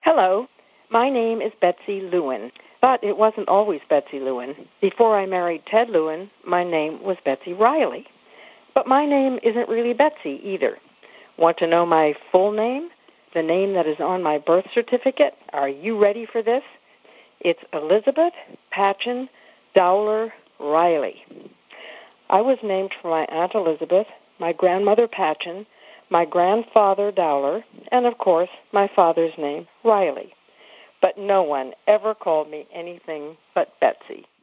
Hello, my name is Betsy Lewin, but it wasn't always Betsy Lewin. Before I married Ted Lewin, my name was Betsy Riley. But my name isn't really Betsy either. Want to know my full name? The name that is on my birth certificate? Are you ready for this? It's Elizabeth Patchen Dowler Riley. I was named for my Aunt Elizabeth, my grandmother Patchen, my grandfather Dowler, and of course, my father's name, Riley. But no one ever called me anything but Betsy.